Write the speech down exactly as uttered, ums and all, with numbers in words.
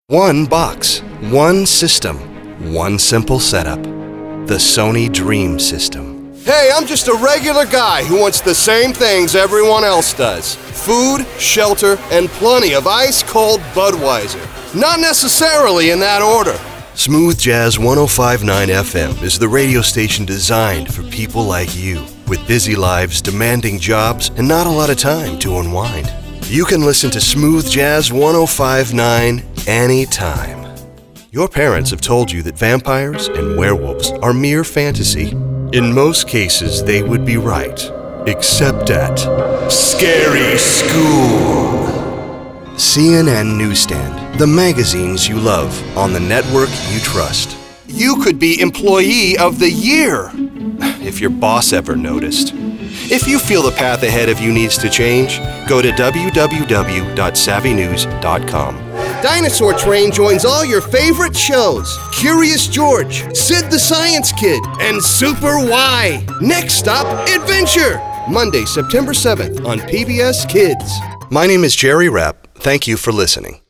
One box, one system, one simple setup. The Sony Dream System. Hey, I'm just a regular guy who wants the same things everyone else does. Food, shelter, and plenty of ice-cold Budweiser. Not necessarily in that order. Smooth Jazz one oh five point nine F M is the radio station designed for people like you, with busy lives, demanding jobs, and not a lot of time to unwind. You can listen to Smooth Jazz one oh five point nine anytime. Your parents have told you that vampires and werewolves are mere fantasy. In most cases, they would be right. Except at Scary School. C N N Newsstand, the magazines you love on the network you trust. You could be Employee of the Year. If your boss ever noticed. If you feel the path ahead of you needs to change, go to w w w dot savvy news dot com. Dinosaur Train joins all your favorite shows. Curious George, Sid the Science Kid, and Super Y. Next stop, Adventure. Monday, September seventh on P B S Kids. My name is Jerry Rapp. Thank you for listening.